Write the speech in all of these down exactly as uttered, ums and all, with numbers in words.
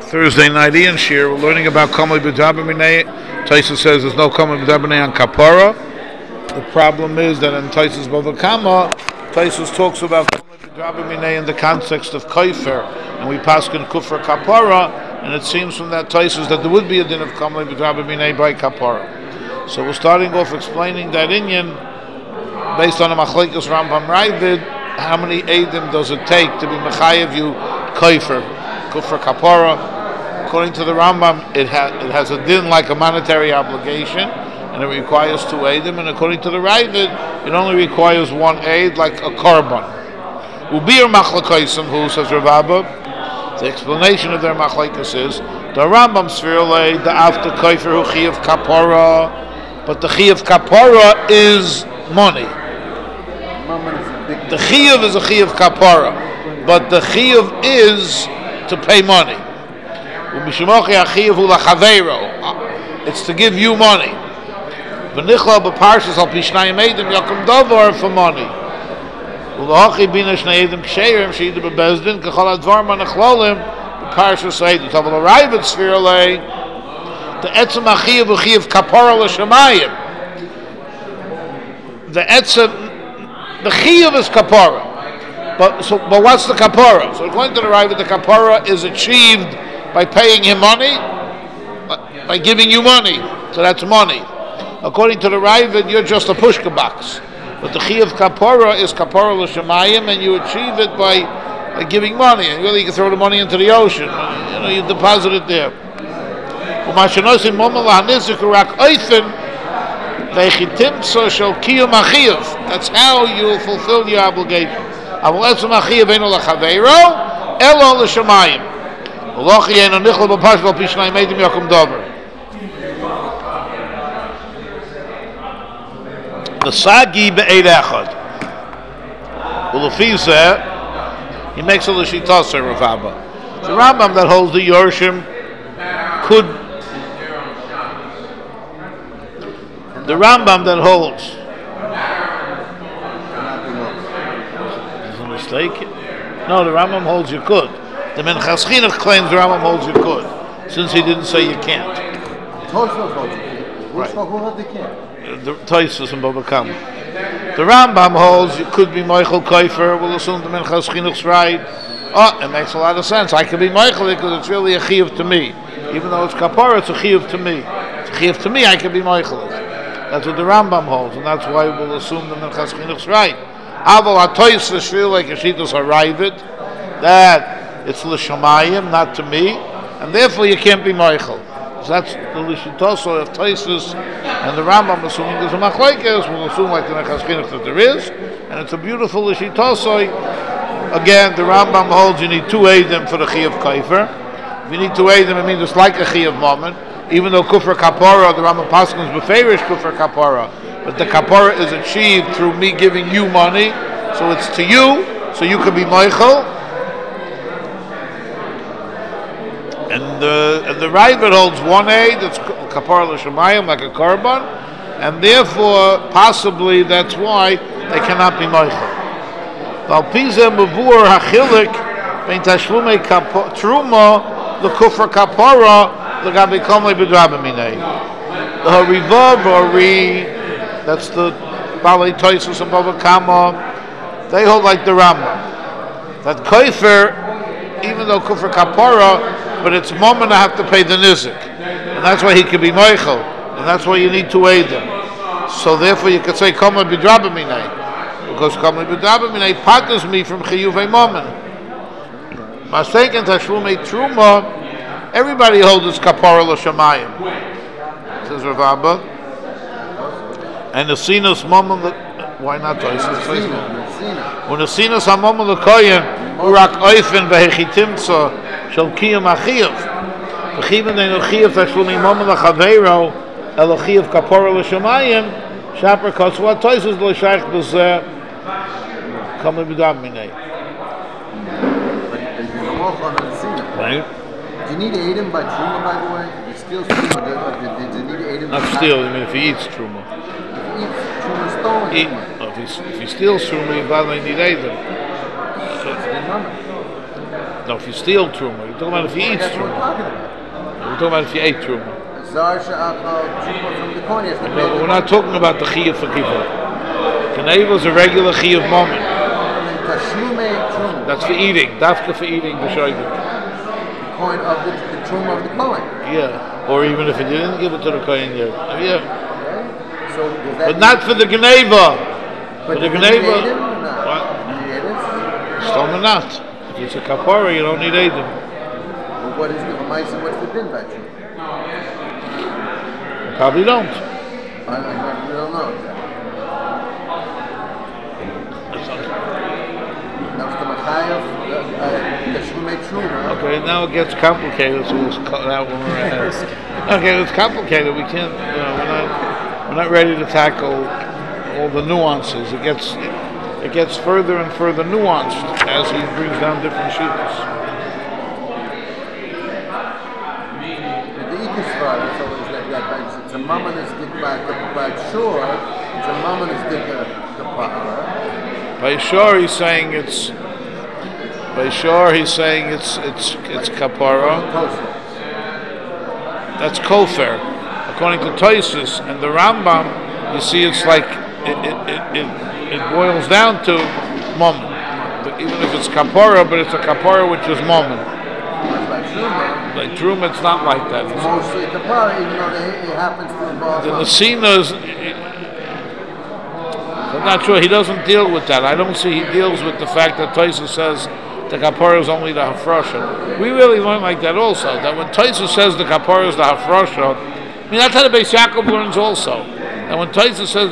Thursday night Ian Shir. We're learning about Kamei B'Dabaminei. Taisa says there's no Kamei B'Dabaminei on Kapara. The problem is that in Taisa's Bava Kama, Taisa talks about Kamei B'Dabaminei in the context of Kaifer, and we pass in Kufra Kapara, and it seems from that Taisa that there would be a din of Kamei B'Dabaminei by Kapara. So we're starting off explaining that Inyan, based on a Machlekes Rambam Ravid, how many Eidim does it take to be Mechayev you Kaifer, Kufra Kapara? According to the Rambam, it, ha- it has a din like a monetary obligation, and it requires two Eidim, and according to the Ravid, it only requires one Eid, like a Korban. Ubir Machlekesem, who says Rav Abba, the explanation of their Machlekes is, the Rambam Svirle, the after Kaifer hu Chiyav Kapara, but the Chiyav Kapara is money. The Chiyav is a Chiyav Kapara, but the Chiyav is to pay money. It's to give you money. For money. The etzem achiyav uchiyav kapara l'shamayim. The etzem, the chiyav is kapara, but so but what's the kapara? So according to the Ravid, the kapara is achieved by paying him money, by giving you money. So that's money. According to the Ravid, you're just a pushka box. But the chiyav kapara is kapara l'shamayim, and you achieve it by, by giving money. And really, you can throw the money into the ocean. You know, you deposit it there. That's how you will fulfill your obligation. The Sagi be'ed echad. Well, if he's there, he makes a l'shitasa Rav Abba. The Rambam that holds the Yorshim could. The Rambam that holds. Is a mistake? No, the Rambam holds you could. The Minchas Chinuch claims the Rambam holds you could, since he didn't say you can't. Right. The Tosfos and Bava Kama. The Rambam holds you could be Michael Kaifer. We'll assume the Minchas Chinuch's right. Oh, it makes a lot of sense. I could be Michael because it's really a chiyuv to me. Even though it's kapara, it's a chiyuv to me. It's a chiyuv to me, I can be Michael. That's what the Rambam holds, and that's why we'll assume the Minchas Chinuch's right. Aval HaTosfos feel like Yeshitas Harayvit, that it's l'shamayim, not to me, and therefore you can't be Michael. So that's the l'shitoso of Tosfos and the Rambam, assuming there's a machlekes. We'll assume like the Minchas Chinuch that there is, and it's a beautiful l'shitoso. Again, the Rambam holds you need two Eidim for the Chiyav Kaifer. If you need two Eidim, it means it's like a Chiyav moment. Even though Kufra Kapara, the Rambam Paskins beferish Kufra Kapara, but the Kapara is achieved through me giving you money, so it's to you, so you can be Michael. And the and the Ravid holds one Eid, it's Kapara l'Shamayim, like a Korban, and therefore, possibly, that's why they cannot be Michael. Valpiza Mavur Hachilik Ben Tashlume Truma the Kufra Kapara the Gabi Kamei B'Dabaminei. The Harivav or Ri, that's the Balei Tosfos and Bava Kama, they hold like the Rambam. That Kaifer, even though Kufra Kapara, but it's moment I have to pay the Nizik. And that's why he can be Michael. And that's why you need to aid him. So therefore you could say Kamei B'Dabaminei. Because Kamei B'Dabaminei partners me from Chiyuvei Momen. Mastekin Tashlumei Truma, everybody holds his Kapara L'Shamayim, says Rav Abba. And the Sinus Momen, why not Tosfos? When the Sinus HaMomen L'Koyen, Urak Oifen V'Hechitimtza, Shal Kiyam Achiyav. V'chiven Dein Achiyav Tashlumei Momen L'Chaveiro, El Achiyav Kapara L'Shamayim, Shaper Kosua Tosfos L'Shaych B'Zeh, Kamei B'Dabaminei. Right? Do you need to eat him by Truma, by the way? You steal Truma, do you need to eat him? Not steal, I mean if he eats Truma. If he eats Truma, stolen Eat, Truma. oh, if, he, if he steals Truma, you probably need Eidim. So, No, if you steal truma, you're talking about if you eat That's what we're truma. talking about. We're talking about if you ate truma. Zar she'achal truma from the coin has to pay. No, we're not talking about the chiyuv for kippur. Gneva is a regular chiyuv moment. Tashlume truma. That's for eating. Dafka for eating b'shoigim. The coin of the, the truma of the coin. Yeah, or even if you didn't give it to the kohen yet. Yeah, Okay. So does that but not for the gneva. But For the you gneva. need him or not? What? You need it? Still not. If it's a kapara, you don't need edim. Well, what is the Lamaisa? What's the din by truma? Probably don't. I, I, I don't know exactly. Now it's the Machayev, the Tashlume truma. Okay, now it gets complicated, so we'll cut that one ahead. Okay, it's complicated. We can't, you know, we're not, we're not ready to tackle all the nuances. It gets, it, it gets further and further nuanced as he brings down different sheets. The Ikisvar is always like that. It's a mamanistic by sure. It's a mamanistic kapara. By sure, he's saying it's. By sure, he's saying it's it's it's kapara. That's kofar. According to Toysus and the Rambam, you see, it's like it it it, it, it boils down to moment. Even if it's kapara, but it's a kapara which is moment. Like truma, it's not like that. It's mostly kapara, even though they, it happens to involve. The Nesinas, I'm not sure. He doesn't deal with that. I don't see he deals with the fact that Toysus says the kapara is only the hafrosha. We really learn like that also. That when Toysus says the kapara is the hafrosha, I mean that's how the Beis Yaakov learns also. And when Toysus says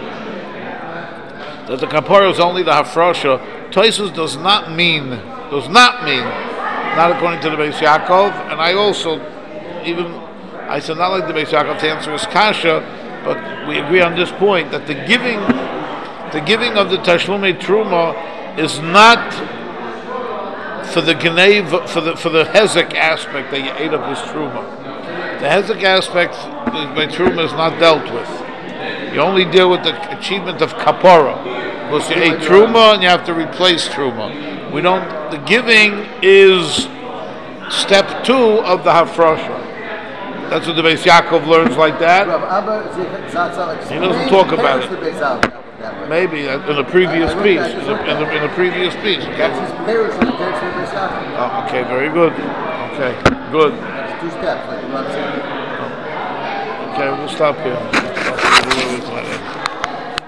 that the kapara is only the hafrosha, Toysus does not mean does not mean not according to the Beis Yaakov. And I also even I said not like the Beis Yaakov to answer his kasha, but we agree on this point that the giving the giving of the Tashlumei Truma is not for the Genev, for the for the Hezek aspect that you ate up his Truma. The Hezek aspect by Truma is not dealt with. You only deal with the achievement of Kapara. Because you ate Truma and you have to replace Truma. We don't, the giving is step two of the Hafrosha. That's what the Beis Yaakov learns like that. He doesn't talk about it. Maybe in the previous piece. In the, in the, in the previous piece. Okay? Oh, okay, very good. Okay, good. Two steps, like you know what I'm saying? Okay, we'll stop here.